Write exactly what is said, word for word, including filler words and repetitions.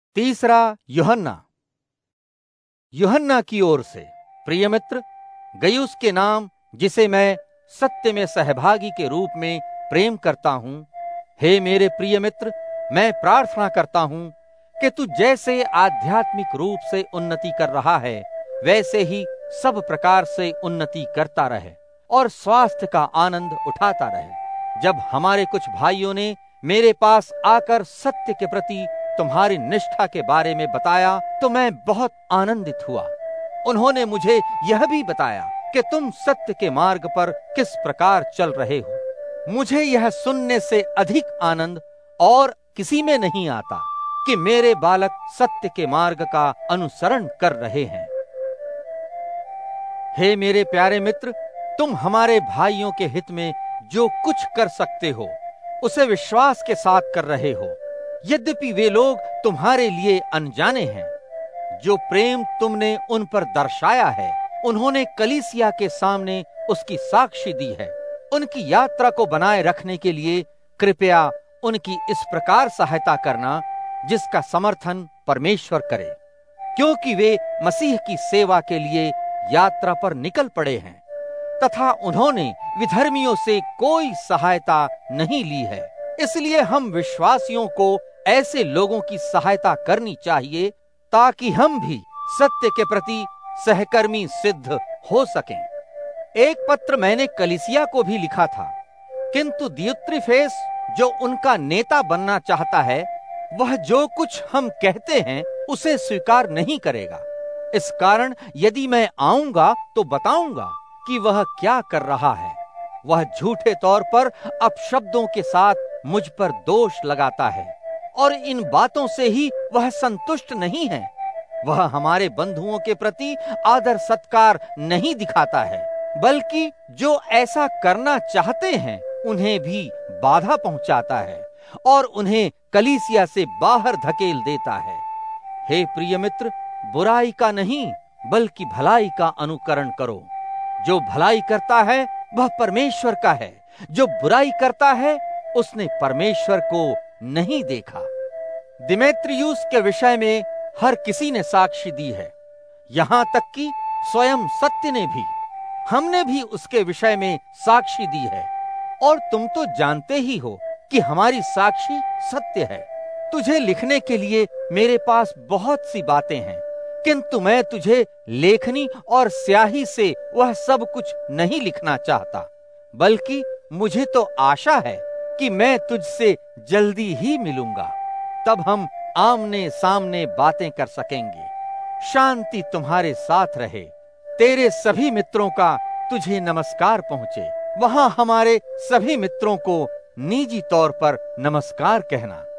तीसरा यूहन्ना। यूहन्ना की ओर से प्रिय मित्र गयुस के नाम, जिसे मैं सत्य में सहभागी के रूप में प्रेम करता हूं, हे मेरे प्रिय मित्र, मैं प्रार्थना करता हूं कि तू जैसे आध्यात्मिक रूप से उन्नति कर रहा है वैसे ही सब प्रकार से उन्नति करता रहे और स्वास्थ्य का आनंद उठाता रहे। जब हमारे कुछ भाइयों ने मेरे पास आकर सत्य के प्रति तुम्हारी निष्ठा के बारे में बताया तो मैं बहुत आनंदित हुआ। उन्होंने मुझे यह भी बताया कि तुम सत्य के मार्ग पर किस प्रकार चल रहे हो। मुझे यह सुनने से अधिक आनंद और किसी में नहीं आता कि मेरे बालक सत्य के मार्ग का अनुसरण कर रहे हैं। हे मेरे प्यारे मित्र, तुम हमारे भाइयों के हित में जो कुछ कर सकते हो उसे विश्वास के साथ कर रहे हो, यद्यपि वे लोग तुम्हारे लिए अनजाने हैं। जो प्रेम तुमने उन पर दर्शाया है, उन्होंने कलीसिया के सामने उसकी साक्षी दी है। उनकी यात्रा को बनाए रखने के लिए कृपया उनकी इस प्रकार सहायता करना जिसका समर्थन परमेश्वर करे, क्योंकि वे मसीह की सेवा के लिए यात्रा पर निकल पड़े हैं तथा उन्होंने विधर्मियों से कोई सहायता नहीं ली है। इसलिए हम विश्वासियों को ऐसे लोगों की सहायता करनी चाहिए ताकि हम भी सत्य के प्रति सहकर्मी सिद्ध हो सकें। एक पत्र मैंने कलीसिया को भी लिखा था, किंतु दियुत्रिफेस जो उनका नेता बनना चाहता है, वह जो कुछ हम कहते हैं उसे स्वीकार नहीं करेगा। इस कारण यदि मैं आऊंगा तो बताऊंगा कि वह क्या कर रहा है। वह झूठे तौर पर अपशब्दों के साथ मुझ पर दोष लगाता है और इन बातों से ही वह संतुष्ट नहीं है। वह हमारे बंधुओं के प्रति आदर सत्कार नहीं दिखाता है, बल्कि जो ऐसा करना चाहते हैं उन्हें भी बाधा पहुंचाता है और उन्हें कलीसिया से बाहर धकेल देता है। हे प्रिय मित्र, बुराई का नहीं बल्कि भलाई का अनुकरण करो। जो भलाई करता है वह परमेश्वर का है, जो बुराई करता है उसने परमेश्वर को नहीं देखा। दिमेत्रियुस के विषय में हर किसी ने साक्षी दी है, यहां तक कि स्वयं सत्य ने भी। हमने भी उसके विषय में साक्षी दी है और तुम तो जानते ही हो कि हमारी साक्षी सत्य है। तुझे लिखने के लिए मेरे पास बहुत सी बातें हैं, किंतु मैं तुझे लेखनी और स्याही से वह सब कुछ नहीं लिखना चाहता, बल्कि मुझे तो आशा है कि मैं तुझसे जल्दी ही मिलूंगा। तब हम आमने सामने बातें कर सकेंगे। शांति तुम्हारे साथ रहे। तेरे सभी मित्रों का तुझे नमस्कार पहुंचे। वहां हमारे सभी मित्रों को निजी तौर पर नमस्कार कहना।